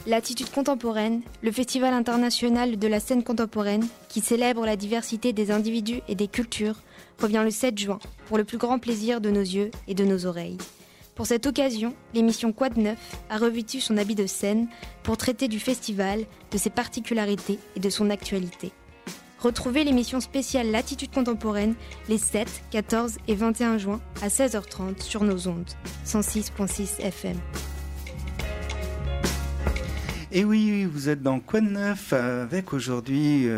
Latitude contemporaine, le festival international de la scène contemporaine qui célèbre la diversité des individus et des cultures, revient le 7 juin pour le plus grand plaisir de nos yeux et de nos oreilles. Pour cette occasion, l'émission Quad 9 a revêtu son habit de scène pour traiter du festival, de ses particularités et de son actualité. Retrouvez l'émission spéciale Latitude contemporaine les 7, 14 et 21 juin à 16h30 sur nos ondes, 106.6 FM. Et oui, vous êtes dans Quad 9 avec aujourd'hui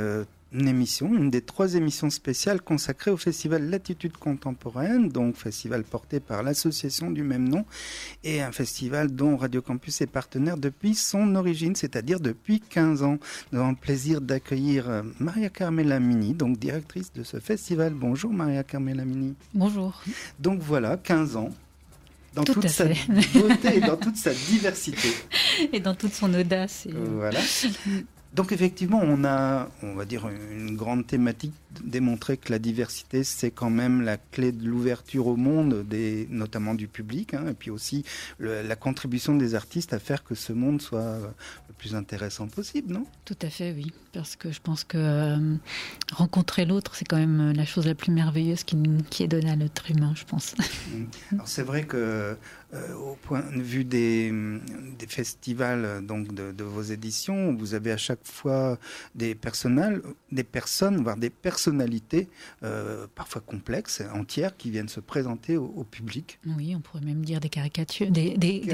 une des 3 émissions spéciales consacrées au festival Latitude contemporaine, donc festival porté par l'association du même nom et un festival dont Radio Campus est partenaire depuis son origine, c'est-à-dire depuis 15 ans. Nous avons le plaisir d'accueillir Maria Carmela Mini, donc directrice de ce festival. Bonjour Maria Carmela Mini. Bonjour. Donc voilà, 15 ans. Dans toute sa beauté et dans toute sa diversité. Et dans toute son audace. Voilà. Donc effectivement, on va dire, une grande thématique, démontrer que la diversité, c'est quand même la clé de l'ouverture au monde, notamment du public, et puis aussi la contribution des artistes à faire que ce monde soit le plus intéressant possible, non ? Tout à fait, oui. Parce que je pense que rencontrer l'autre, c'est quand même la chose la plus merveilleuse qui est donnée à l'être humain, je pense. Alors c'est vrai que au point de vue des festivals, donc de vos éditions, vous avez à chaque fois des personnes, voire des personnalités parfois complexes, entières, qui viennent se présenter au public. Oui, on pourrait même dire des caricatures, des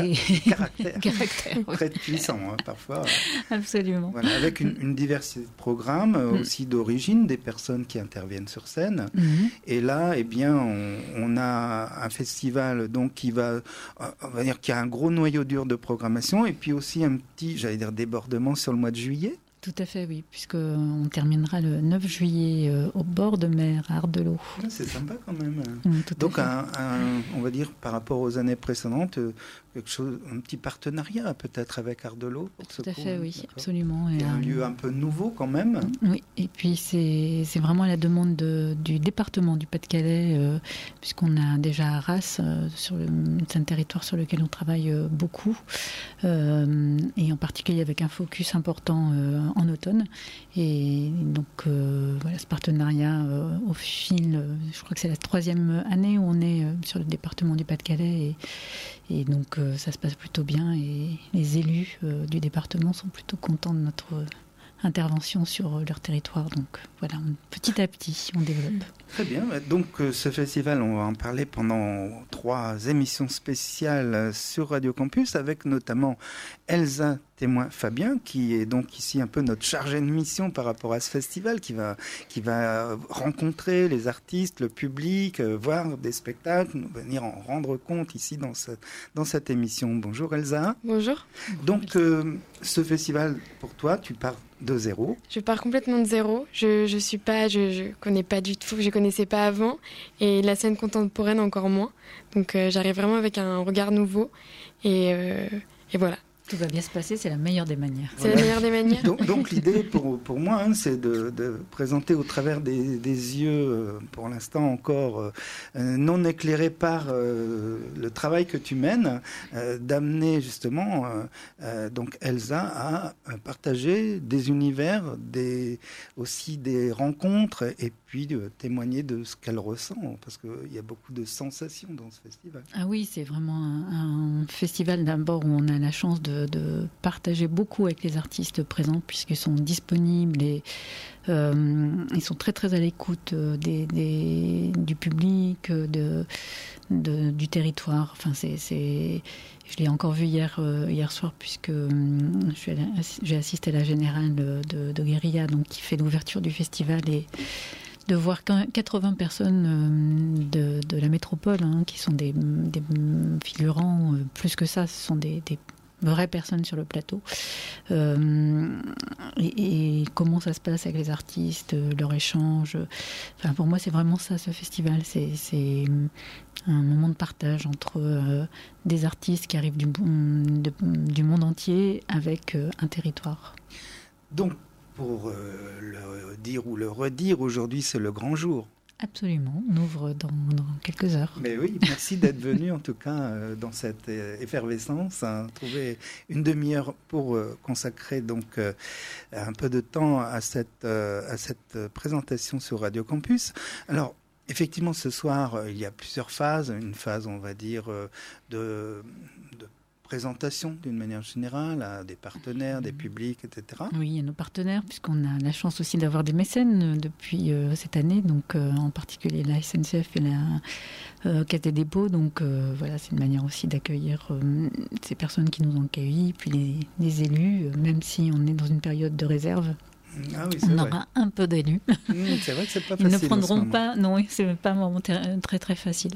caractères oui. Très puissants, parfois. Absolument. Voilà, avec une diversité de programmes, aussi d'origine, des personnes qui interviennent sur scène. Et là, eh bien, on a un festival donc qui on va dire qu'il y a un gros noyau dur de programmation et puis aussi un petit, débordement sur le mois de juillet. Tout à fait, oui, puisqu'on terminera le 9 juillet au bord de mer, à Ardelot. C'est sympa quand même. Donc, on va dire, par rapport aux années précédentes, un petit partenariat peut-être avec Ardelot. Tout à fait, oui, absolument. Et un lieu un peu nouveau quand même. Oui, et puis c'est vraiment à la demande du département du Pas-de-Calais, puisqu'on a déjà Arras, c'est un territoire sur lequel on travaille beaucoup, et en particulier avec un focus important en automne. Et donc voilà, ce partenariat au fil, je crois que c'est la 3e année où on est sur le département du Pas-de-Calais, et donc ça se passe plutôt bien, et les élus du département sont plutôt contents de notre intervention sur leur territoire. Donc voilà, petit à petit, on développe. Très bien. Donc ce festival, on va en parler pendant 3 émissions spéciales sur Radio Campus, avec notamment Elsa Témoin Fabien, qui est donc ici un peu notre chargée de mission par rapport à ce festival, qui va rencontrer les artistes, le public, voir des spectacles, venir en rendre compte ici dans cette émission. Bonjour Elsa. Bonjour. Donc ce festival, pour toi, tu pars de zéro. Je pars complètement de zéro. Je connais pas du tout, je connaissais pas avant, et la scène contemporaine encore moins. Donc j'arrive vraiment avec un regard nouveau, et voilà. Tout va bien se passer, c'est la meilleure des manières. C'est la meilleure des manières. Donc l'idée pour moi, c'est de présenter au travers des yeux, pour l'instant encore non éclairés par le travail que tu mènes, d'amener justement donc Elsa à partager des univers, aussi des rencontres, et puis de témoigner de ce qu'elle ressent, parce qu'il y a beaucoup de sensations dans ce festival. Ah oui, c'est vraiment un festival d'abord où on a la chance de partager beaucoup avec les artistes présents, puisqu'ils sont disponibles et ils sont très très à l'écoute du public, du territoire. Enfin, je l'ai encore vu hier soir, puisque j'ai assisté à la générale de Guérilla, donc qui fait l'ouverture du festival, et de voir 80 personnes de la métropole, qui sont des figurants, plus que ça, ce sont des vraies personnes sur le plateau, et comment ça se passe avec les artistes, leur échange. Enfin, pour moi, c'est vraiment ça, ce festival. C'est un moment de partage entre des artistes qui arrivent du monde entier avec un territoire. Donc, pour le dire ou le redire, aujourd'hui, c'est le grand jour. Absolument, on ouvre dans quelques heures. Mais oui, merci d'être venu en tout cas dans cette effervescence, trouver une demi-heure pour consacrer donc un peu de temps à cette présentation sur Radio Campus. Alors, effectivement, ce soir, il y a plusieurs phases. Une phase, on va dire, de présentation d'une manière générale à des partenaires, des publics, etc. Oui, à nos partenaires, puisqu'on a la chance aussi d'avoir des mécènes depuis cette année, donc en particulier la SNCF et la Caisse des dépôts. Donc voilà, c'est une manière aussi d'accueillir ces personnes qui nous ont accueillis, puis les élus, même si on est dans une période de réserve. Ah oui, on aura un peu d'élus. C'est vrai que c'est pas facile. Ils ne prendront pas, non, c'est pas un moment très très facile.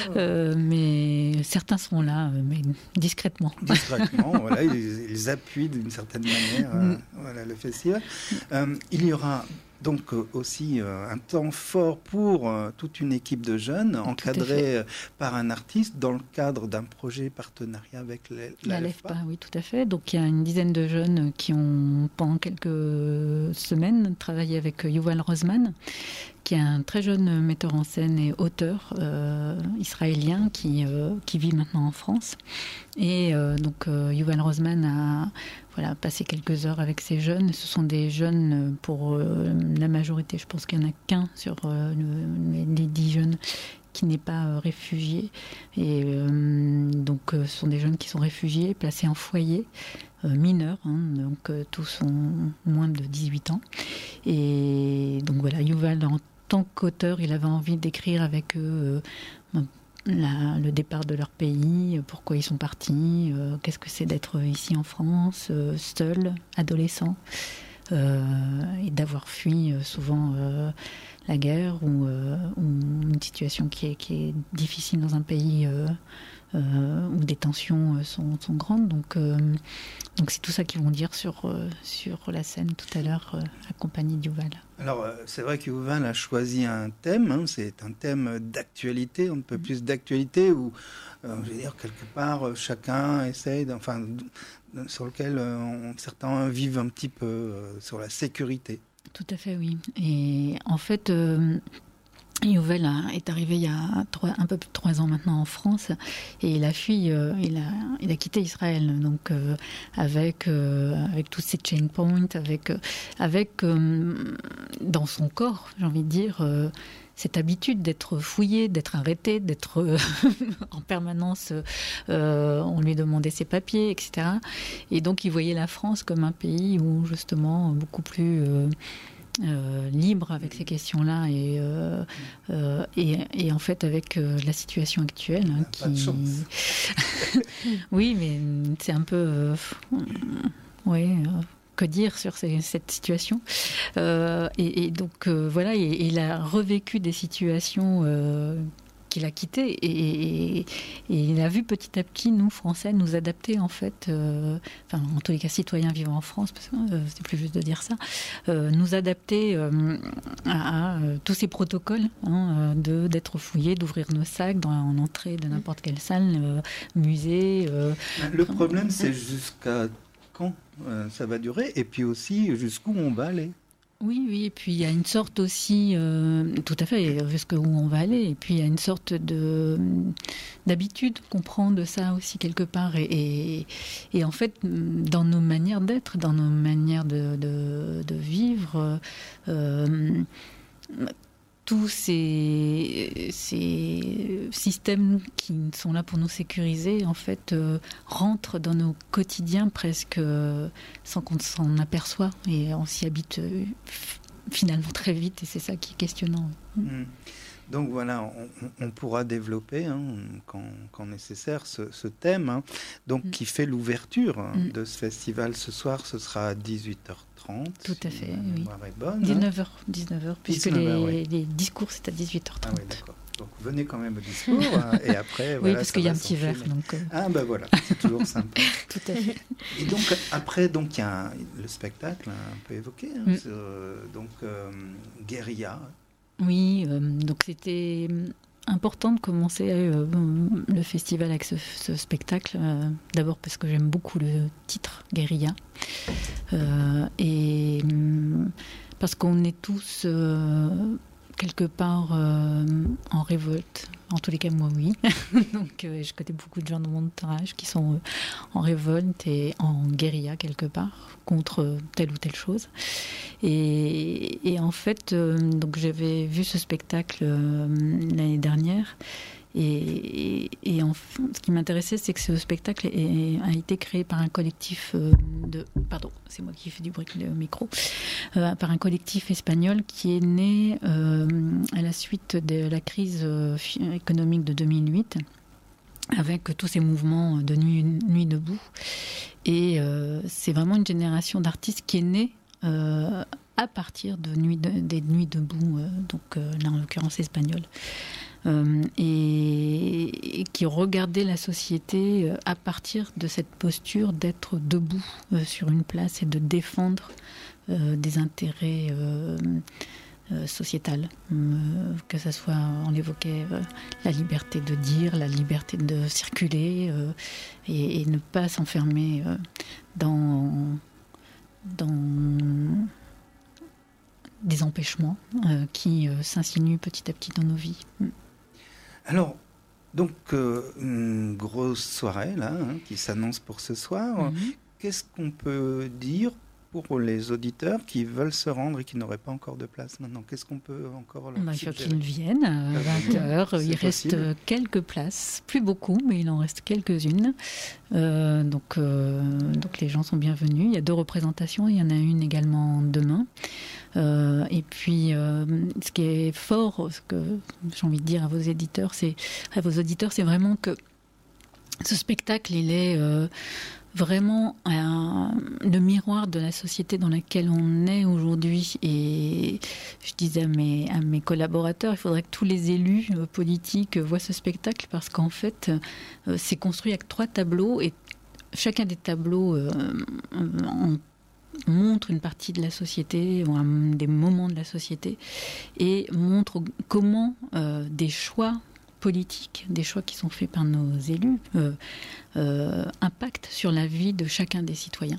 Mais certains seront là, mais discrètement. Discrètement, voilà, ils appuient d'une certaine manière voilà, le festival. Il y aura donc aussi un temps fort pour toute une équipe de jeunes encadrés par un artiste dans le cadre d'un projet partenariat avec la LEFPA. Oui, tout à fait. Donc il y a une dizaine de jeunes qui ont pendant quelques semaines travaillé avec Yuval Rosman, qui est un très jeune metteur en scène et auteur israélien qui vit maintenant en France. Et donc Yuval Rosman a passé quelques heures avec ces jeunes. Ce sont des jeunes, pour la majorité, je pense qu'il n'y en a qu'un sur les 10 jeunes qui n'est pas réfugié. Et donc ce sont des jeunes qui sont réfugiés, placés en foyer, mineurs, donc tous ont moins de 18 ans. Et donc voilà, Yuval, en tant qu'auteur, il avait envie d'écrire avec eux le départ de leur pays, pourquoi ils sont partis, qu'est-ce que c'est d'être ici en France, seul, adolescent, et d'avoir fui souvent la guerre ou une situation qui est difficile dans un pays où des tensions sont grandes. Donc c'est tout ça qu'ils vont dire sur la scène tout à l'heure, accompagné d'Yuval. Alors, c'est vrai que Yuval a choisi un thème, c'est un thème d'actualité, un peu plus d'actualité, où, je veux dire, quelque part, chacun essaye, sur lequel certains vivent un petit peu sur la sécurité. Tout à fait, oui. Et en fait, Yuval est arrivé il y a un peu plus de 3 ans maintenant en France, et il a fui, il a quitté Israël, donc avec tous ces checkpoints, avec dans son corps, j'ai envie de dire, cette habitude d'être fouillé, d'être arrêté, d'être en permanence, on lui demandait ses papiers, etc. Et donc il voyait la France comme un pays où justement beaucoup plus libre avec ces questions-là, et en fait avec la situation actuelle oui, mais c'est un peu que dire sur cette situation, et donc voilà, et il a revécu des situations qu'il a quittées, et il a vu petit à petit, nous Français, nous adapter en fait, en tous les cas citoyens vivant en France, parce que c'est plus juste de dire ça, nous adapter à tous ces protocoles, d'être fouillés, d'ouvrir nos sacs en entrée de n'importe quelle salle, musée. Le problème, c'est jusqu'à quand ça va durer, et puis aussi jusqu'où on va aller. Oui, et puis il y a une sorte aussi, tout à fait, jusqu'où on va aller, et puis il y a une sorte d'habitude qu'on prend de ça aussi quelque part, et en fait, dans nos manières d'être, dans nos manières de vivre, tous ces systèmes qui sont là pour nous sécuriser, en fait, rentrent dans nos quotidiens presque sans qu'on s'en aperçoit, et on s'y habite finalement très vite, et c'est ça qui est questionnant. Donc voilà, on pourra développer quand nécessaire ce thème, qui fait l'ouverture de ce festival ce soir. Ce sera à 18h30. Tout à fait, oui. Est bonne, 19h, puisque 19h, les discours c'est à 18h30. Ah oui, d'accord. Donc venez quand même au discours, et après... Oui, parce qu'il y a un petit verre. Donc, Ah ben voilà, c'est toujours sympa. Tout à fait. Et donc après, il y a le spectacle un peu évoqué, Guérilla. Oui, donc c'était important de commencer le festival avec ce spectacle, d'abord parce que j'aime beaucoup le titre, Guérilla, et parce qu'on est tous quelque part en révolte. En tous les cas, moi, oui. Donc, je connais beaucoup de gens dans mon entourage qui sont en révolte et en guérilla, quelque part, contre telle ou telle chose. Et en fait, donc j'avais vu ce spectacle l'année dernière. Et ce qui m'intéressait, c'est que ce spectacle a été créé par un collectif Pardon, c'est moi qui fais du bruit de micro. Par un collectif espagnol qui est né à la suite de la crise économique de 2008, avec tous ces mouvements de nuit debout. Et c'est vraiment une génération d'artistes qui est née à partir des nuits debout, donc là en l'occurrence espagnole. Et qui regardait la société à partir de cette posture d'être debout sur une place et de défendre des intérêts sociétals. Que ce soit, on l'évoquait, la liberté de dire, la liberté de circuler et ne pas s'enfermer dans des empêchements qui s'insinuent petit à petit dans nos vies. Alors, donc, une grosse soirée, là, qui s'annonce pour ce soir. Qu'est-ce qu'on peut dire pour les auditeurs qui veulent se rendre et qui n'auraient pas encore de place maintenant? Qu'est-ce qu'on peut encore leur suggérer? Il faut qu'ils viennent à 20h. Il reste quelques places, plus beaucoup, mais il en reste quelques-unes. Donc les gens sont bienvenus. Il y a 2 représentations, il y en a une également demain. Et puis, ce qui est fort, ce que j'ai envie de dire à vos auditeurs, c'est vraiment que ce spectacle, il est vraiment le miroir de la société dans laquelle on est aujourd'hui. Et je disais à mes collaborateurs, il faudrait que tous les élus politiques voient ce spectacle, parce qu'en fait, c'est construit avec 3 tableaux, et chacun des tableaux montre une partie de la société, ou des moments de la société, et montre comment des choix politiques, des choix qui sont faits par nos élus, impactent sur la vie de chacun des citoyens.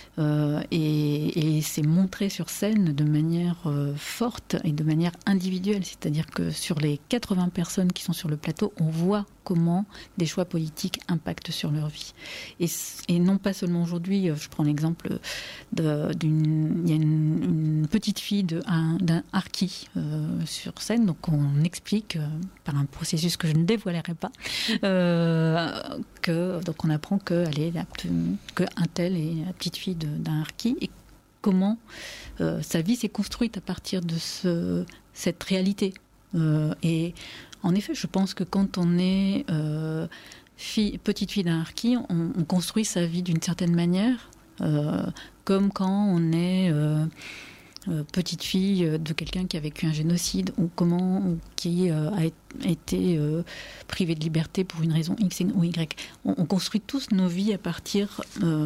Et c'est montré sur scène de manière forte et de manière individuelle, c'est-à-dire que sur les 80 personnes qui sont sur le plateau, on voit comment des choix politiques impactent sur leur vie. Et non pas seulement aujourd'hui, je prends l'exemple il y a une petite fille d'un harki sur scène, donc on explique par un processus que je ne dévoilerai pas, donc on apprend qu'un tel est la petite fille d'un harki, et comment sa vie s'est construite à partir de cette réalité. Et en effet, je pense que quand on est petite fille d'un harki, on construit sa vie d'une certaine manière, comme quand on est petite fille de quelqu'un qui a vécu un génocide, ou qui a été privé de liberté pour une raison X ou Y. On construit tous nos vies à partir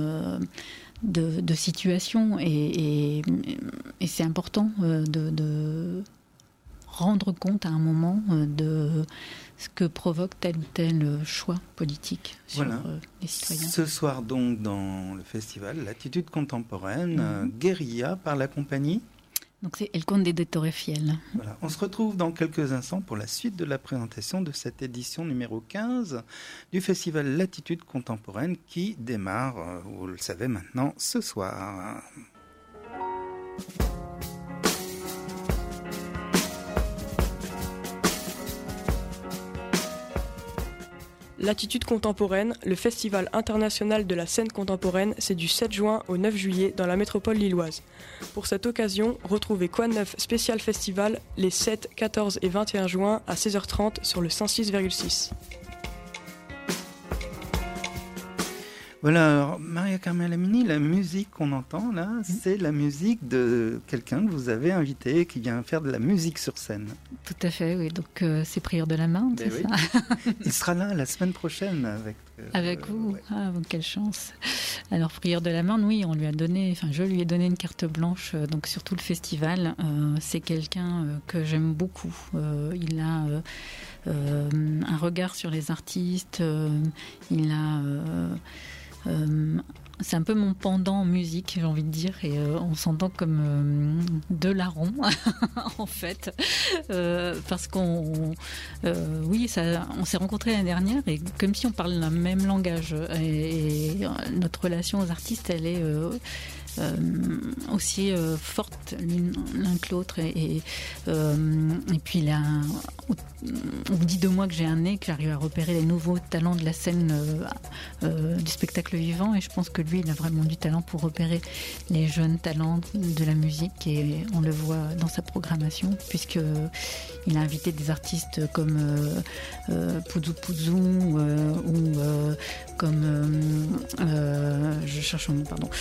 de situations, et c'est important de rendre compte à un moment de ce que provoque tel ou tel choix politique sur les citoyens. Ce soir donc dans le festival Latitude contemporaine, Guérilla par la compagnie. Donc c'est El Conde de Torrefiel. Voilà. On se retrouve dans quelques instants pour la suite de la présentation de cette édition numéro 15 du festival Latitude contemporaine qui démarre, vous le savez maintenant, ce soir. Latitude contemporaine, le festival international de la scène contemporaine, c'est du 7 juin au 9 juillet dans la métropole lilloise. Pour cette occasion, retrouvez Quoi de Neuf Spécial Festival les 7, 14 et 21 juin à 16h30 sur le 106,6. Voilà, alors, Maria Carmen Lamini, la musique qu'on entend là, c'est la musique de quelqu'un que vous avez invité qui vient faire de la musique sur scène. Tout à fait, oui. Donc c'est Prière de la Marne, c'est ça. Il sera là la semaine prochaine avec vous. Ouais. Ah, quelle chance. Alors Prière de la Marne, oui, je lui ai donné une carte blanche donc sur tout le festival. C'est quelqu'un que j'aime beaucoup. Il a un regard sur les artistes. Il a c'est un peu mon pendant en musique, j'ai envie de dire, et on s'entend comme deux larrons, en fait, parce qu'on s'est rencontrés l'année dernière, et comme si on parlait le même langage, et notre relation aux artistes, elle est aussi forte l'un que l'autre, et puis là, on me dit de moi que j'ai un nez, que j'arrive à repérer les nouveaux talents de la scène du spectacle vivant, et je pense que lui il a vraiment du talent pour repérer les jeunes talents de la musique, et on le voit dans sa programmation, puisque il a invité des artistes comme Pouzou Pouzou ou comme je cherche un nom, pardon,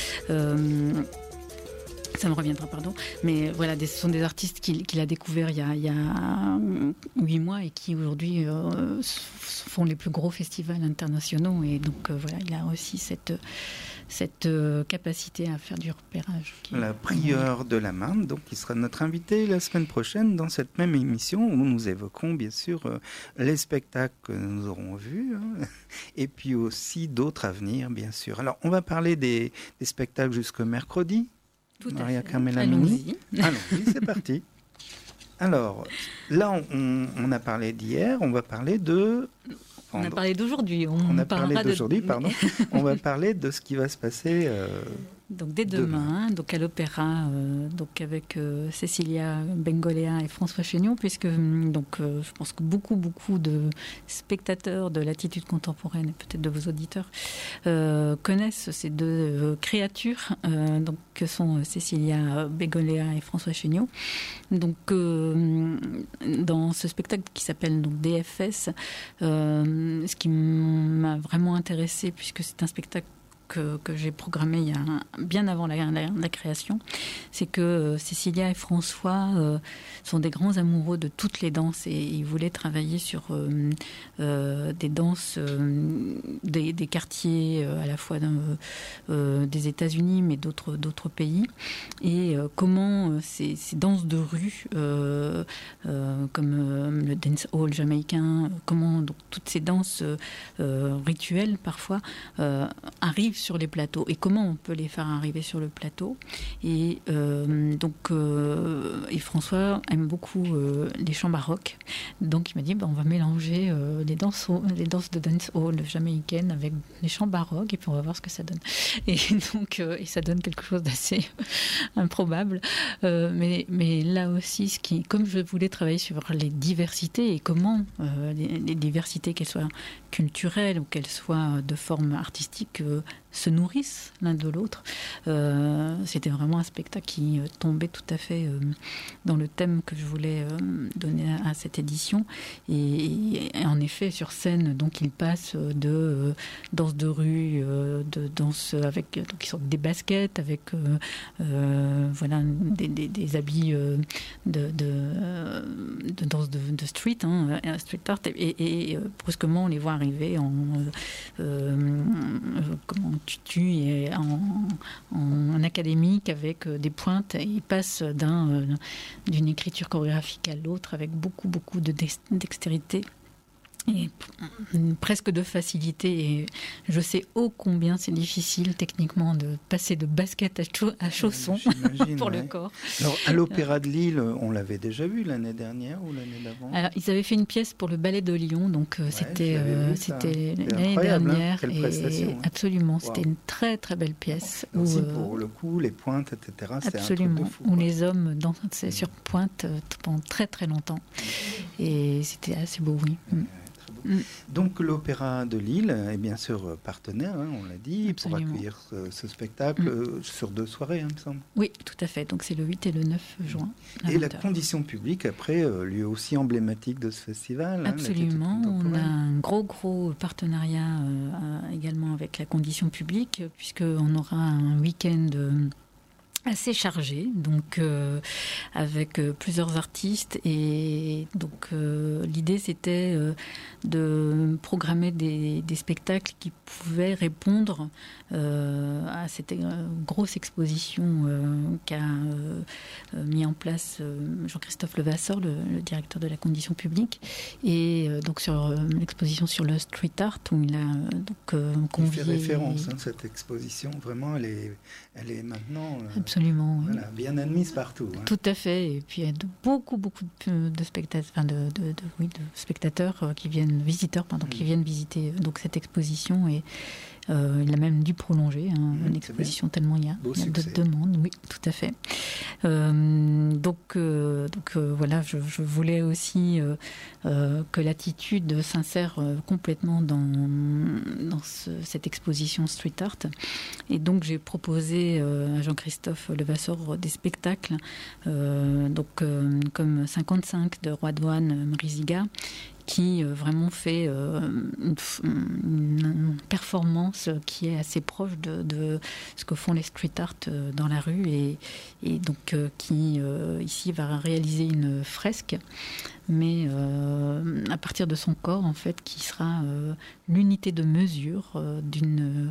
ça me reviendra, pardon. Mais voilà, ce sont des artistes qu'il a découverts il y a 8 mois et qui aujourd'hui font les plus gros festivals internationaux. Et donc voilà, il a aussi cette capacité à faire du repérage. La prieure de la Marne, donc, qui sera notre invité la semaine prochaine dans cette même émission où nous évoquons bien sûr les spectacles que nous aurons vus, hein, et puis aussi d'autres à venir, bien sûr. Alors, on va parler des spectacles jusqu'au mercredi. Tout à Maria fait. Carmela Mini. Allons-y, c'est parti. Alors, là, on a parlé d'hier, on va parler de... On a parlé d'aujourd'hui. On a parlé d'aujourd'hui, pardon. On va parler de ce qui va se passer... Donc dès demain, donc à l'Opéra, donc avec Cécilia Bengolea et François Chénion, puisque je pense que beaucoup de spectateurs de l'attitude contemporaine et peut-être de vos auditeurs connaissent ces deux créatures, donc que sont Cécilia Bengolea et François Chénion. Donc dans ce spectacle qui s'appelle donc DFS, ce qui m'a vraiment intéressée, puisque c'est un spectacle que j'ai programmé bien avant la création, c'est que Cécilia et François sont des grands amoureux de toutes les danses, et ils voulaient travailler sur des danses des quartiers à la fois des États-Unis mais d'autres pays, et comment ces danses de rue comme le dance hall jamaïcain, comment donc toutes ces danses rituelles parfois arrivent sur les plateaux, et comment on peut les faire arriver sur le plateau. Et et François aime beaucoup les chants baroques, donc il m'a dit on va mélanger les danses de dance hall jamaïcaine avec les chants baroques, et puis on va voir ce que ça donne. Et donc et ça donne quelque chose d'assez improbable, mais là aussi, comme je voulais travailler sur les diversités, et comment les diversités, qu'elles soient culturelles ou qu'elles soient de forme artistique, se nourrissent l'un de l'autre. C'était vraiment un spectacle qui tombait tout à fait dans le thème que je voulais donner à cette édition. Et en effet, sur scène, donc il passe de danse de rue, de danse avec donc ils sont des baskets, avec voilà des habits de danse de street, street art, et brusquement on les voit arriver en tutu et en académique avec des pointes, et ils passent d'une écriture chorégraphique à l'autre avec beaucoup de dextérité et presque de facilité. Et je sais ô combien c'est difficile techniquement de passer de basket à chaussons pour le corps. Alors, à l'Opéra de Lille, on l'avait déjà vu l'année dernière ou l'année d'avant? Alors, ils avaient fait une pièce pour le Ballet de Lyon, donc c'était l'année dernière. Quelle prestation, hein. Absolument, Wow. C'était une très très belle pièce. Aussi pour le coup, les pointes, etc. C'était Absolument, un truc de fou, où quoi. les hommes dansaient sur pointe pendant très très longtemps. Et c'était assez beau, oui. Donc l'Opéra de Lille est bien sûr partenaire, on l'a dit, Absolument. pour accueillir ce spectacle sur 2 soirées, il me semble. Oui, tout à fait. Donc c'est le 8 et le 9 juin. Et la condition publique, après, lieu aussi emblématique de ce festival. Absolument. On a un gros partenariat également avec la condition publique, puisqu'on aura un week-end assez chargé, donc avec plusieurs artistes, et donc l'idée c'était de programmer des spectacles qui pouvaient répondre à cette grosse exposition qu'a mis en place Jean-Christophe Levasseur, le directeur de la Condition publique, et donc sur l'exposition sur le street art où il a donc convié. Il fait référence, cette exposition, vraiment elle est maintenant absolument voilà, bien admise partout. Tout à fait, et puis il y a beaucoup de spectateurs, enfin de spectateurs qui viennent, visiteurs pardon, qui viennent visiter donc cette exposition, et il a même dû prolonger l'exposition tellement il y a de demandes. Oui, tout à fait. Donc voilà, je voulais aussi que l'attitude s'insère complètement dans cette exposition street art, et donc j'ai proposé à Jean-Christophe Levasseur des spectacles comme 55 de Roi Douane Mriziga, qui vraiment fait une performance qui est assez proche de ce que font les street art dans la rue, et donc qui ici va réaliser une fresque, mais à partir de son corps en fait, qui sera l'unité de mesure d'une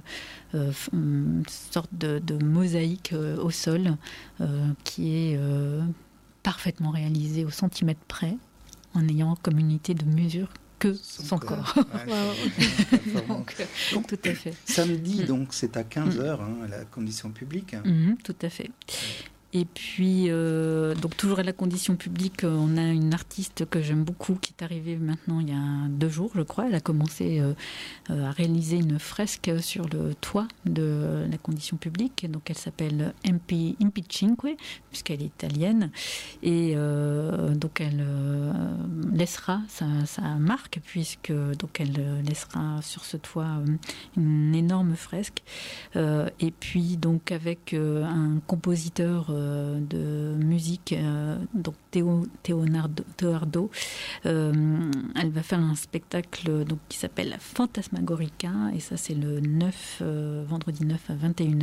sorte de mosaïque au sol qui est parfaitement réalisée au centimètre près, en ayant comme unité de mesure que son corps. Ouais, donc, tout à fait. Samedi, donc, c'est à 15h, la Condition publique. Tout à fait. Et puis, donc toujours à la Condition publique, on a une artiste que j'aime beaucoup qui est arrivée maintenant il y a 2 jours, je crois. Elle a commencé à réaliser une fresque sur le toit de la Condition publique. Donc elle s'appelle Impi Cinque, puisqu'elle est italienne. Et donc elle laissera sa marque, puisque donc elle laissera sur ce toit une énorme fresque. Et puis donc avec un compositeur de musique, donc Teonardo, elle va faire un spectacle donc, qui s'appelle Fantasmagorica, et ça c'est le vendredi 9 à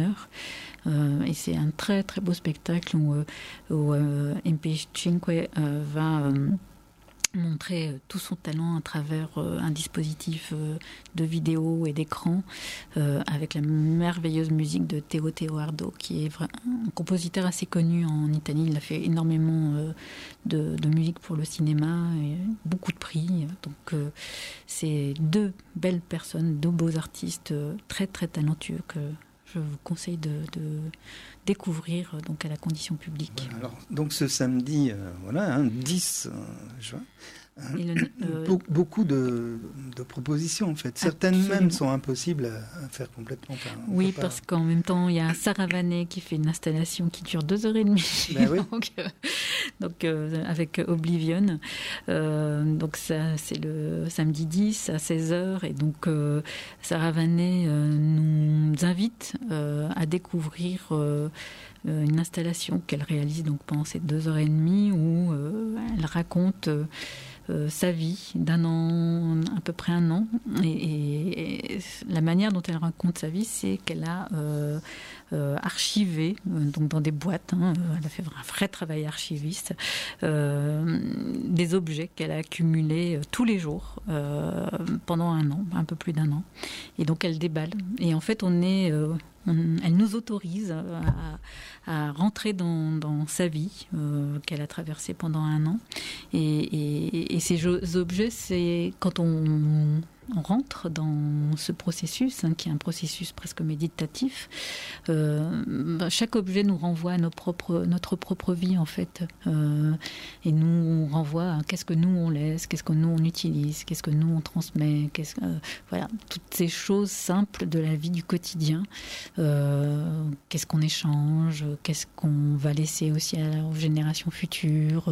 21h, et c'est un très très beau spectacle où Impi Cinque va montrer tout son talent à travers un dispositif de vidéo et d'écran, avec la merveilleuse musique de Teodoardo, qui est un compositeur assez connu en Italie. Il a fait énormément de musique pour le cinéma, et beaucoup de prix. Donc c'est 2 belles personnes, 2 beaux artistes très très talentueux que je vous conseille de découvrir donc à la Condition publique. Voilà, alors, donc ce samedi, 10 juin, beaucoup de propositions en fait. Certaines Absolument. même sont impossibles à faire complètement. Oui, parce qu'en même temps, il y a Sarah Vanet qui fait une installation qui dure 2h30. Ben oui. donc avec Oblivion. Donc ça, c'est le samedi 10 à 16h. Et donc Sarah Vanet nous invite à découvrir une installation qu'elle réalise donc pendant ces 2h30 où elle raconte sa vie d'un an, à peu près 1 an, et la manière dont elle raconte sa vie, c'est qu'elle a archivé, donc dans des boîtes, elle a fait un vrai travail archiviste, des objets qu'elle a accumulés tous les jours pendant 1 an, un peu plus d'1 an, et donc elle déballe, et en fait elle nous autorise à rentrer dans sa vie qu'elle a traversée pendant 1 an. Et ces objets, c'est quand on rentre dans ce processus, qui est un processus presque méditatif, chaque objet nous renvoie à notre propre vie, en fait. Et nous renvoie à qu'est-ce que nous on laisse, qu'est-ce que nous on utilise, qu'est-ce que nous on transmet, voilà, toutes ces choses simples de la vie du quotidien. Qu'est-ce qu'on échange, qu'est-ce qu'on va laisser aussi aux générations futures.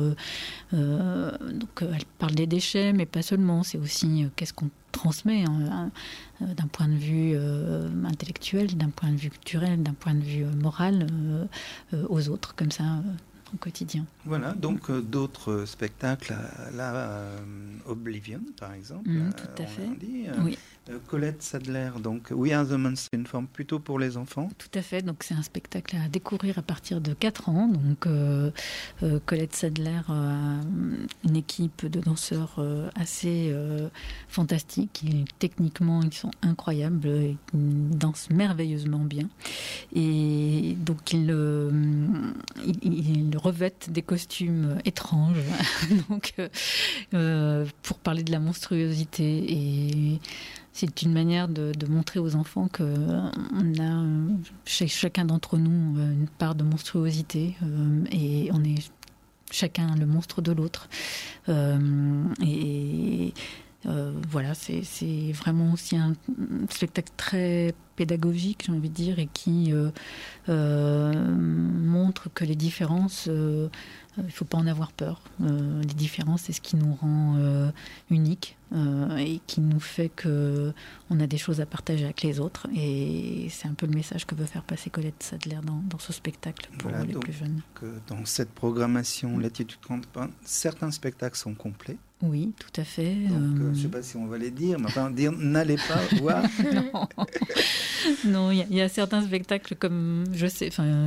Donc elle parle des déchets, mais pas seulement, c'est aussi qu'est-ce qu'on transmet d'un point de vue intellectuel, d'un point de vue culturel, d'un point de vue moral aux autres, comme ça, son quotidien. Voilà, donc d'autres spectacles, Oblivion par exemple, tout à fait. Dit, oui. Colette Sadler, donc We Are the Monster, une forme plutôt pour les enfants. Tout à fait, donc c'est un spectacle à découvrir à partir de 4 ans. Donc Colette Sadler a une équipe de danseurs assez fantastique. Techniquement, ils sont incroyables, ils dansent merveilleusement bien. Et donc ils revêtent des costumes étranges donc, pour parler de la monstruosité. Et c'est une manière de montrer aux enfants qu'on a chez chacun d'entre nous une part de monstruosité et on est chacun le monstre de l'autre. Voilà, c'est vraiment aussi un spectacle très pédagogique, j'ai envie de dire, et qui montre que les différences, il ne faut pas en avoir peur. Les différences, c'est ce qui nous rend uniques et qui nous fait qu'on a des choses à partager avec les autres. Et c'est un peu le message que veut faire passer Colette Sadler dans ce spectacle pour les plus jeunes. Dans cette programmation Latitude 30, certains spectacles sont complets. Oui, tout à fait. Donc, je ne sais pas si on va les dire, mais enfin, dire n'allez pas voir. Non, il y a certains spectacles comme je sais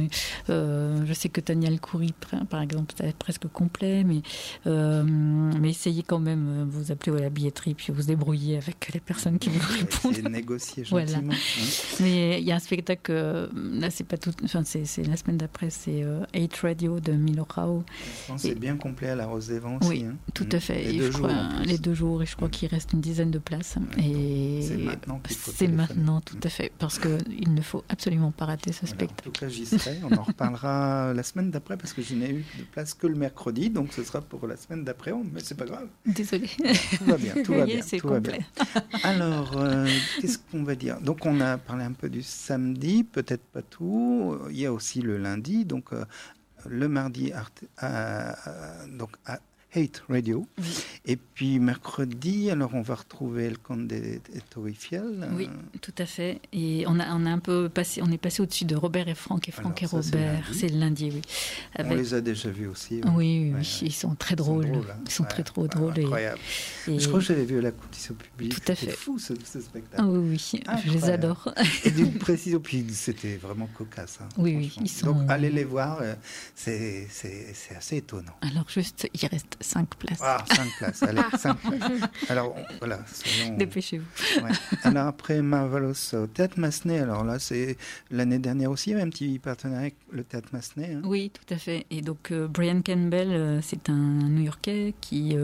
que Tania El-Khoury, par exemple, c'est presque complet, mais essayez quand même, vous appelez à la billetterie, puis vous débrouillez avec les personnes qui vous répondent. C'est négocier gentiment. Voilà. Mais il y a un spectacle, là c'est pas tout, enfin c'est la semaine d'après, c'est 8 Radio de Milo Rao. Je pense que c'est bien complet à la Rose des Vents aussi. Oui, tout à fait. Les 2 jours, et je crois qu'il reste une dizaine de places. Et c'est maintenant qu'il faut c'est maintenant, tout à fait, parce qu'il ne faut absolument pas rater ce spectacle. En tout cas, j'y serai. On en reparlera la semaine d'après, parce que je n'ai eu de place que le mercredi, donc ce sera pour la semaine d'après, mais c'est pas grave. Désolée. Tout va bien, tout va bien. C'est tout va complet. bien. Alors, qu'est-ce qu'on va dire? Donc, on a parlé un peu du samedi, peut-être pas tout. Il y a aussi le lundi, donc le mardi, donc à 8 Radio. Oui. Et puis mercredi, alors on va retrouver El Conde de Torifiel. Oui, tout à fait. Et on est passé au-dessus de Robert et Franck, et Franck et Robert. C'est le lundi, oui. On les a déjà vus aussi. Oui, ils sont très drôles. Ils sont très trop drôles. Incroyable. Je crois que j'avais vu à la compétition publique. Tout à fait. C'est fou ce spectacle. Ah, oui, je les adore. Et d'une précision, puis c'était vraiment cocasse. Oui, ils sont... Donc allez les voir, c'est assez étonnant. Alors juste, il reste 5 places. 5 places, allez, 5 places. Alors, voilà. Dépêchez-vous. Ouais. Alors, après Marvelous au Théâtre Massenet, alors là, c'est l'année dernière aussi, il y avait un petit partenariat avec le Théâtre Massenet. Hein. Oui, tout à fait. Et donc, Brian Campbell, c'est un New-Yorkais qui,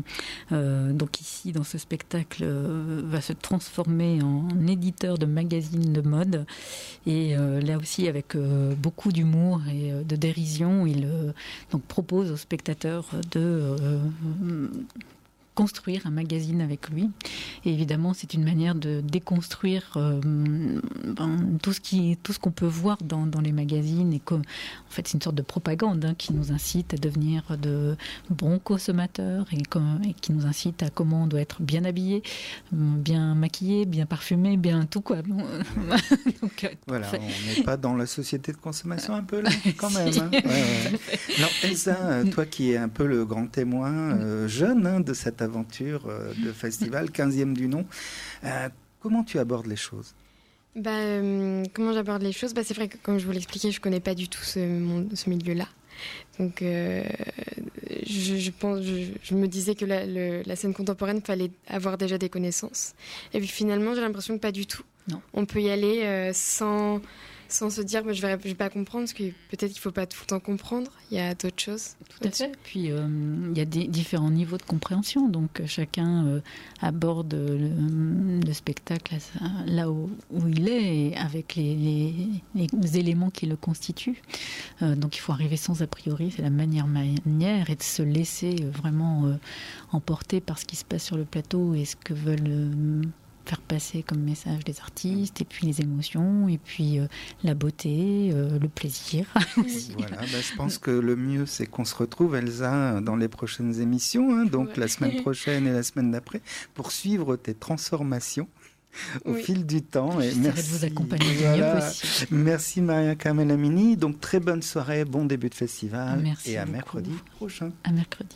donc ici, dans ce spectacle, va se transformer en éditeur de magazines de mode. Et là aussi, avec beaucoup d'humour et de dérision, il donc propose aux spectateurs de construire un magazine avec lui. Et évidemment, c'est une manière de déconstruire tout ce qu'on peut voir dans les magazines. Et en fait, c'est une sorte de propagande qui nous incite à devenir de bons consommateurs et qui nous incite à comment on doit être bien habillé, bien maquillé, bien parfumé, bien tout quoi. Donc, voilà, on n'est pas dans la société de consommation un peu là, quand même. Hein. Ouais. Alors Elsa, toi qui es un peu le grand témoin jeune de cette aventure de festival, 15e du nom, comment tu abordes les choses? Comment j'aborde les choses? C'est vrai que, comme je vous l'expliquais, je ne connais pas du tout ce milieu-là. Donc, je me disais que la scène contemporaine, il fallait avoir déjà des connaissances. Et puis finalement, j'ai l'impression que pas du tout. Non. On peut y aller sans se dire je vais pas comprendre, parce que peut-être qu'il faut pas tout le temps comprendre, il y a d'autres choses. Tout à fait. Puis il y a des différents niveaux de compréhension, donc chacun aborde le spectacle là où il est, et avec les éléments qui le constituent. Donc il faut arriver sans a priori, c'est la manière et de se laisser vraiment emporter par ce qui se passe sur le plateau et ce que veulent faire passer comme message les artistes, et puis les émotions, et puis la beauté, le plaisir aussi. Voilà, je pense que le mieux c'est qu'on se retrouve, Elsa, dans les prochaines émissions, donc la semaine prochaine et la semaine d'après, pour suivre tes transformations. au fil du temps. Et merci de vous accompagner du mieux possible. Merci Maria Carmen Amini. Donc très bonne soirée, bon début de festival. Merci et à beaucoup. mercredi prochain. À mercredi.